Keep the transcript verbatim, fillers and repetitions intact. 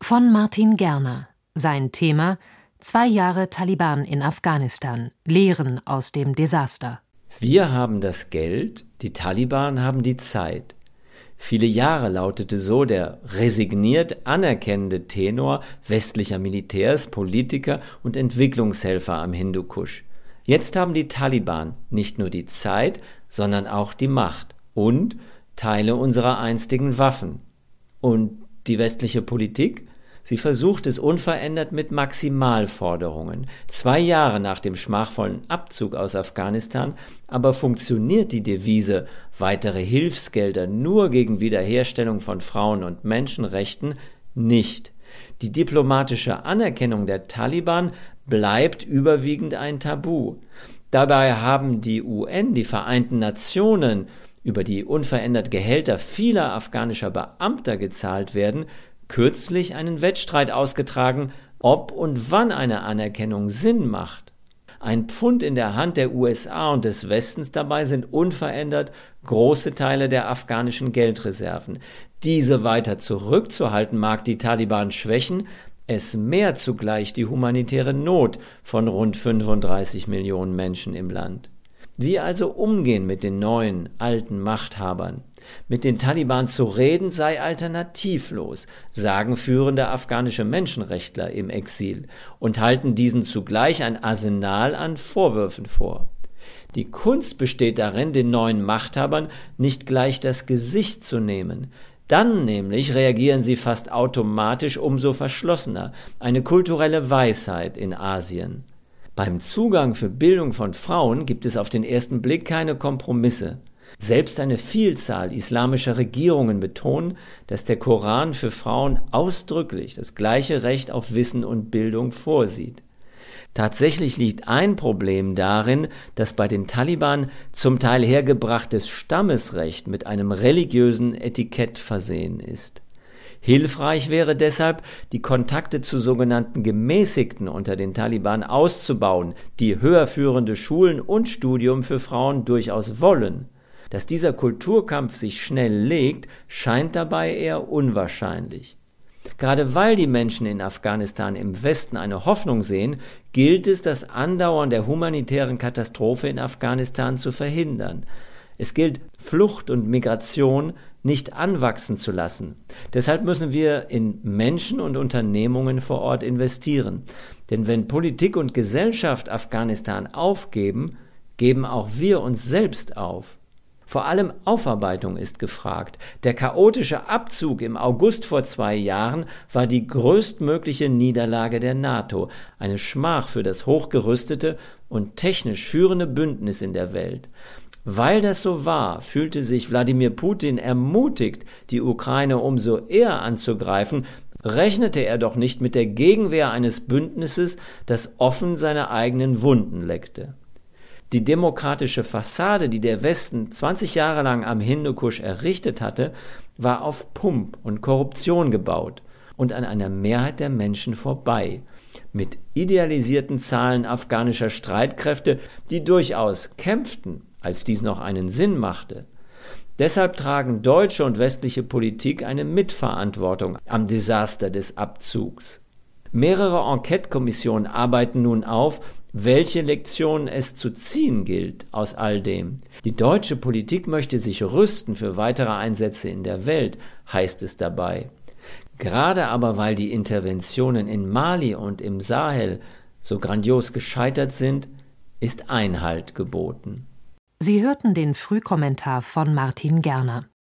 Von Martin Gerner. Sein Thema: Zwei Jahre Taliban in Afghanistan. Lehren aus dem Desaster. Wir haben das Geld, die Taliban haben die Zeit. Viele Jahre lautete so der resigniert anerkennende Tenor westlicher Militärs, Politiker und Entwicklungshelfer am Hindukusch. Jetzt haben die Taliban nicht nur die Zeit, sondern auch die Macht und Teile unserer einstigen Waffen. Und die westliche Politik? Sie versucht es unverändert mit Maximalforderungen. Zwei Jahre nach dem schmachvollen Abzug aus Afghanistan aber funktioniert die Devise weitere Hilfsgelder nur gegen Wiederherstellung von Frauen- und Menschenrechten nicht. Die diplomatische Anerkennung der Taliban bleibt überwiegend ein Tabu. Dabei haben die U N, die Vereinten Nationen, über die unverändert Gehälter vieler afghanischer Beamter gezahlt werden, kürzlich einen Wettstreit ausgetragen, ob und wann eine Anerkennung Sinn macht. Ein Pfund in der Hand der U S A und des Westens dabei sind unverändert große Teile der afghanischen Geldreserven. Diese weiter zurückzuhalten mag die Taliban schwächen, es mehrt zugleich die humanitäre Not von rund fünfunddreißig Millionen Menschen im Land. Wie also umgehen mit den neuen, alten Machthabern? Mit den Taliban zu reden sei alternativlos, sagen führende afghanische Menschenrechtler im Exil und halten diesen zugleich ein Arsenal an Vorwürfen vor. Die Kunst besteht darin, den neuen Machthabern nicht gleich das Gesicht zu nehmen. Dann nämlich reagieren sie fast automatisch umso verschlossener, eine kulturelle Weisheit in Asien. Beim Zugang für Bildung von Frauen gibt es auf den ersten Blick keine Kompromisse. Selbst eine Vielzahl islamischer Regierungen betonen, dass der Koran für Frauen ausdrücklich das gleiche Recht auf Wissen und Bildung vorsieht. Tatsächlich liegt ein Problem darin, dass bei den Taliban zum Teil hergebrachtes Stammesrecht mit einem religiösen Etikett versehen ist. Hilfreich wäre deshalb, die Kontakte zu sogenannten Gemäßigten unter den Taliban auszubauen, die höherführende Schulen und Studium für Frauen durchaus wollen. Dass dieser Kulturkampf sich schnell legt, scheint dabei eher unwahrscheinlich. Gerade weil die Menschen in Afghanistan im Westen eine Hoffnung sehen, gilt es, das Andauern der humanitären Katastrophe in Afghanistan zu verhindern. Es gilt, Flucht und Migration nicht anwachsen zu lassen. Deshalb müssen wir in Menschen und Unternehmungen vor Ort investieren. Denn wenn Politik und Gesellschaft Afghanistan aufgeben, geben auch wir uns selbst auf. Vor allem Aufarbeitung ist gefragt. Der chaotische Abzug im August vor zwei Jahren war die größtmögliche Niederlage der NATO, eine Schmach für das hochgerüstete und technisch führende Bündnis in der Welt. Weil das so war, fühlte sich Wladimir Putin ermutigt, die Ukraine umso eher anzugreifen, rechnete er doch nicht mit der Gegenwehr eines Bündnisses, das offen seine eigenen Wunden leckte. Die demokratische Fassade, die der Westen zwanzig Jahre lang am Hindukusch errichtet hatte, war auf Pump und Korruption gebaut und an einer Mehrheit der Menschen vorbei, mit idealisierten Zahlen afghanischer Streitkräfte, die durchaus kämpften, als dies noch einen Sinn machte. Deshalb tragen deutsche und westliche Politik eine Mitverantwortung am Desaster des Abzugs. Mehrere Enquete-Kommissionen arbeiten nun auf, welche Lektionen es zu ziehen gilt aus all dem. Die deutsche Politik möchte sich rüsten für weitere Einsätze in der Welt, heißt es dabei. Gerade aber, weil die Interventionen in Mali und im Sahel so grandios gescheitert sind, ist Einhalt geboten. Sie hörten den Frühkommentar von Martin Gerner.